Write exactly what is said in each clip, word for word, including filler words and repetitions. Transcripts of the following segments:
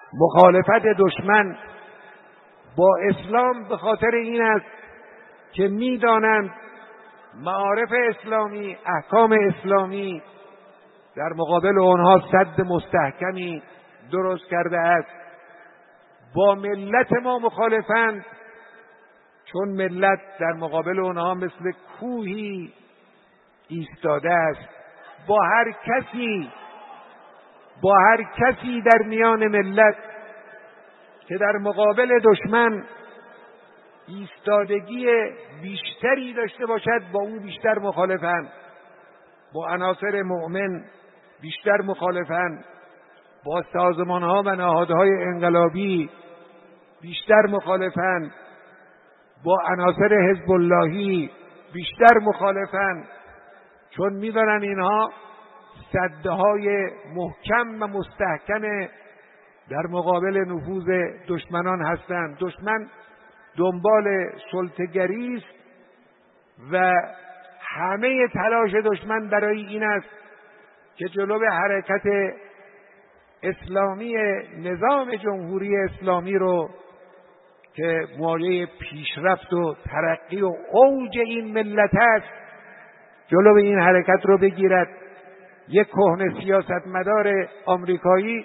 مخالفت دشمن با اسلام به خاطر این است که می‌دانند معارف اسلامی، احکام اسلامی در مقابل آنها سد مستحکمی درست کرده است. با ملت ما مخالفند چون ملت در مقابل آنها مثل کوهی ایستاده است. با هر کسی با هر کسی در میان ملت که در مقابل دشمن ایستادگی بیشتری داشته باشد با او بیشتر مخالفند. با عناصر مؤمن بیشتر مخالفند. با سازمانها و نهادهای انقلابی بیشتر مخالفند. با عناصر حزب اللهی بیشتر مخالفند، چون می‌دانند اینها سدهای محکم و مستحکم در مقابل نفوذ دشمنان هستند. دشمن دنبال سلطه‌گری است و همه تلاش دشمن برای این است که جلو حرکت اسلامی نظام جمهوری اسلامی رو که مایه پیشرفت و ترقی و اوج این ملت است جلو این حرکت رو بگیرد. یک کهنه سیاستمدار آمریکایی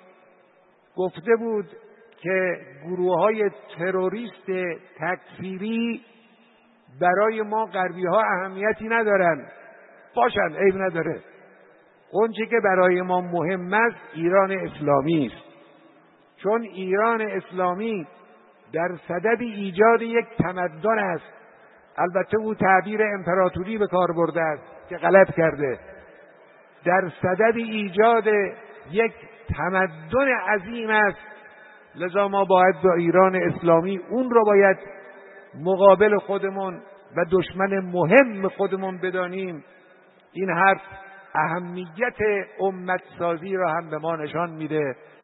گفته بود که گروه‌های تروریست تکفیری برای ما غربی‌ها اهمیتی ندارن. باشن، عیب نداره. اون چیزی که برای ما مهم است ایران اسلامی است، چون ایران اسلامی در صدد ایجاد یک تمدن است. البته او تعبیر امپراتوری به کار برده است که غلط کرده. در صدد ایجاد یک تمدن عظیم است، لذا ما باید با ایران اسلامی اون رو باید مقابل خودمون و دشمن مهم خودمون بدانیم. این حرف اهمیت امت سازی را هم به ما نشان میده.